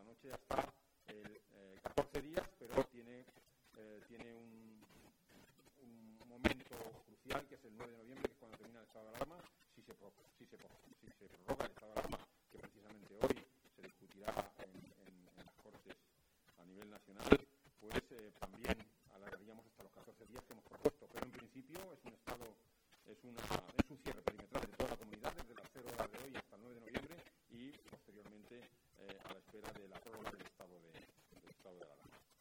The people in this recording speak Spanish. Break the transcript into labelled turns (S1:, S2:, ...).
S1: noche hasta 14 días, pero tiene un momento crucial, que es el 9 de noviembre, que es cuando termina el estado de alarma, si se prorroga.